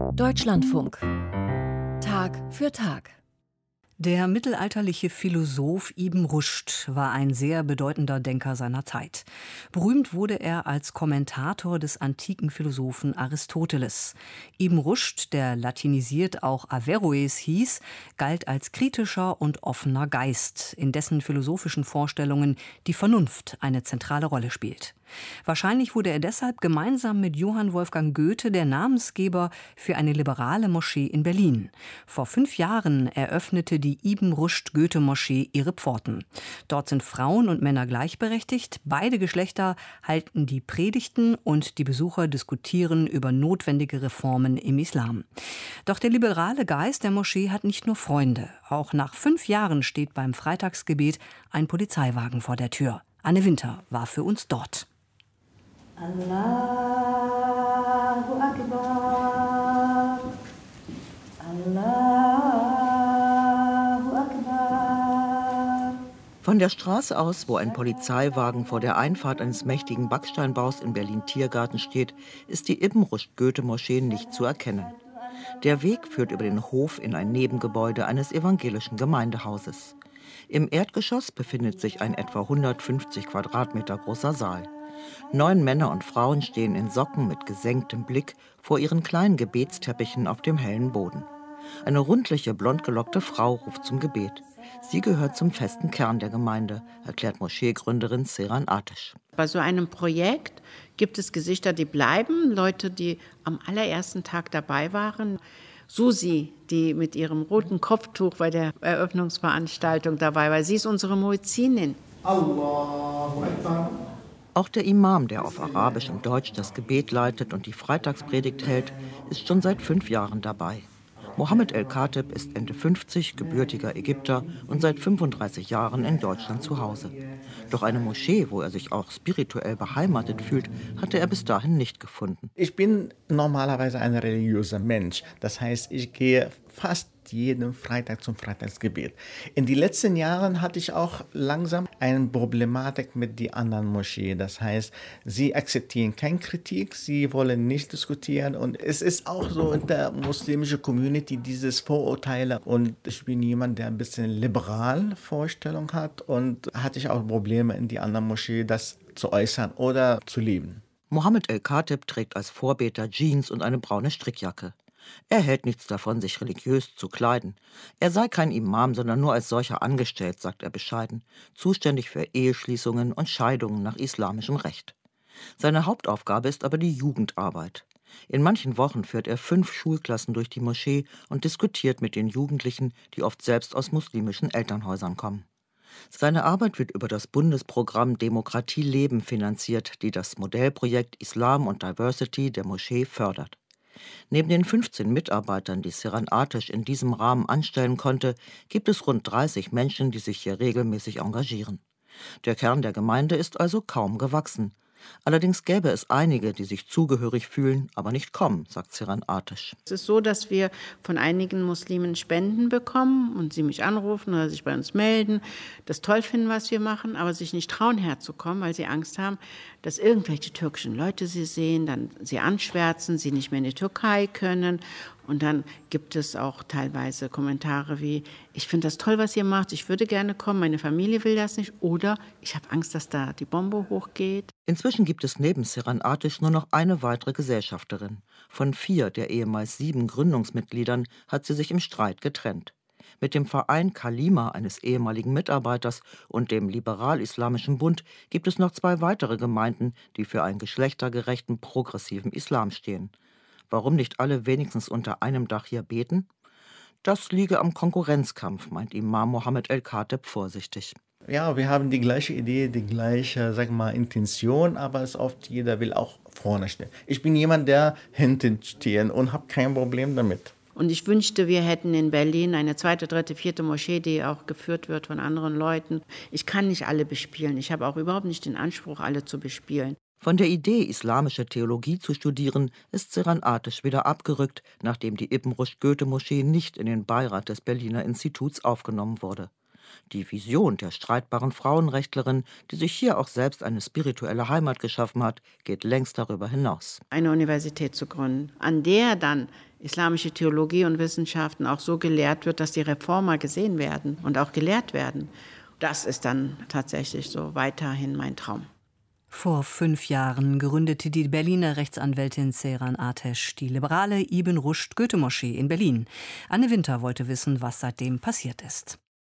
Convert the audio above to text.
Deutschlandfunk. Tag für Tag. Der mittelalterliche Philosoph Ibn Rushd war ein sehr bedeutender Denker seiner Zeit. Berühmt wurde er als Kommentator des antiken Philosophen Aristoteles. Ibn Rushd, der latinisiert auch Averroes hieß, galt als kritischer und offener Geist, in dessen philosophischen Vorstellungen die Vernunft eine zentrale Rolle spielt. Wahrscheinlich wurde er deshalb gemeinsam mit Johann Wolfgang Goethe der Namensgeber für eine liberale Moschee in Berlin. Vor 5 Jahren eröffnete die Ibn Rushd-Goethe-Moschee ihre Pforten. Dort sind Frauen und Männer gleichberechtigt, beide Geschlechter halten die Predigten und die Besucher diskutieren über notwendige Reformen im Islam. Doch der liberale Geist der Moschee hat nicht nur Freunde. Auch nach 5 Jahren steht beim Freitagsgebet ein Polizeiwagen vor der Tür. Anne Winter war für uns dort. Allahu Akbar, Allahu Akbar. Von der Straße aus, wo ein Polizeiwagen vor der Einfahrt eines mächtigen Backsteinbaus in Berlin-Tiergarten steht, ist die Ibn Rushd-Goethe-Moschee nicht zu erkennen. Der Weg führt über den Hof in ein Nebengebäude eines evangelischen Gemeindehauses. Im Erdgeschoss befindet sich ein etwa 150 Quadratmeter großer Saal. 9 Männer und Frauen stehen in Socken mit gesenktem Blick vor ihren kleinen Gebetsteppichen auf dem hellen Boden. Eine rundliche, blondgelockte Frau ruft zum Gebet. Sie gehört zum festen Kern der Gemeinde, erklärt Moscheegründerin Seyran Ateş. Bei so einem Projekt gibt es Gesichter, die bleiben, Leute, die am allerersten Tag dabei waren. Susi, die mit ihrem roten Kopftuch bei der Eröffnungsveranstaltung dabei war, sie ist unsere Muezzinin. Allahu Akbar. Auch der Imam, der auf Arabisch und Deutsch das Gebet leitet und die Freitagspredigt hält, ist schon seit 5 Jahren dabei. Mohammed El-Khatib ist Ende 50, gebürtiger Ägypter und seit 35 Jahren in Deutschland zu Hause. Doch eine Moschee, wo er sich auch spirituell beheimatet fühlt, hatte er bis dahin nicht gefunden. Ich bin normalerweise ein religiöser Mensch. Das heißt, ich gehe fast jeden Freitag zum Freitagsgebet. In den letzten Jahren hatte ich auch langsam eine Problematik mit den anderen Moscheen. Das heißt, sie akzeptieren keine Kritik, sie wollen nicht diskutieren. Und es ist auch so in der muslimischen Community dieses Vorurteile. Und ich bin jemand, der ein bisschen liberal Vorstellung hat. Und hatte ich auch Probleme in die anderen Moscheen, das zu äußern oder zu leben. Mohammed El-Khatib trägt als Vorbeter Jeans und eine braune Strickjacke. Er hält nichts davon, sich religiös zu kleiden. Er sei kein Imam, sondern nur als solcher angestellt, sagt er bescheiden, zuständig für Eheschließungen und Scheidungen nach islamischem Recht. Seine Hauptaufgabe ist aber die Jugendarbeit. In manchen Wochen führt er 5 Schulklassen durch die Moschee und diskutiert mit den Jugendlichen, die oft selbst aus muslimischen Elternhäusern kommen. Seine Arbeit wird über das Bundesprogramm Demokratie leben finanziert, die das Modellprojekt Islam und Diversity der Moschee fördert. Neben den 15 Mitarbeitern, die Seyran Ateş in diesem Rahmen anstellen konnte, gibt es rund 30 Menschen, die sich hier regelmäßig engagieren. Der Kern der Gemeinde ist also kaum gewachsen. Allerdings gäbe es einige, die sich zugehörig fühlen, aber nicht kommen, sagt Seyran Ateş. Es ist so, dass wir von einigen Muslimen Spenden bekommen und sie mich anrufen oder sich bei uns melden, das toll finden, was wir machen, aber sich nicht trauen herzukommen, weil sie Angst haben, dass irgendwelche türkischen Leute sie sehen, dann sie anschwärzen, sie nicht mehr in die Türkei können. Und dann gibt es auch teilweise Kommentare wie, ich finde das toll, was ihr macht, ich würde gerne kommen, meine Familie will das nicht. Oder ich habe Angst, dass da die Bombe hochgeht. Inzwischen gibt es neben Seyran Ateş nur noch eine weitere Gesellschafterin. Von 4 der ehemals 7 Gründungsmitgliedern hat sie sich im Streit getrennt. Mit dem Verein Kalima eines ehemaligen Mitarbeiters und dem Liberal-Islamischen Bund gibt es noch 2 weitere Gemeinden, die für einen geschlechtergerechten, progressiven Islam stehen. Warum nicht alle wenigstens unter einem Dach hier beten? Das liege am Konkurrenzkampf, meint Imam Mohammed El-Khatib vorsichtig. Ja, wir haben die gleiche Idee, die gleiche, Intention, aber es oft jeder will auch vorne stehen. Ich bin jemand, der hinten steht und habe kein Problem damit. Und ich wünschte, wir hätten in Berlin eine 2., 3., 4. Moschee, die auch geführt wird von anderen Leuten. Ich kann nicht alle bespielen. Ich habe auch überhaupt nicht den Anspruch, alle zu bespielen. Von der Idee, islamische Theologie zu studieren, ist Seyran Ateş wieder abgerückt, nachdem die Ibn Rushd-Goethe-Moschee nicht in den Beirat des Berliner Instituts aufgenommen wurde. Die Vision der streitbaren Frauenrechtlerin, die sich hier auch selbst eine spirituelle Heimat geschaffen hat, geht längst darüber hinaus. Eine Universität zu gründen, an der dann islamische Theologie und Wissenschaften auch so gelehrt wird, dass die Reformer gesehen werden und auch gelehrt werden. Das ist dann tatsächlich so weiterhin mein Traum. Vor 5 Jahren gründete die Berliner Rechtsanwältin Seyran Ateş die liberale Ibn Rushd Goethe-Moschee in Berlin. Anne Winter wollte wissen, was seitdem passiert ist.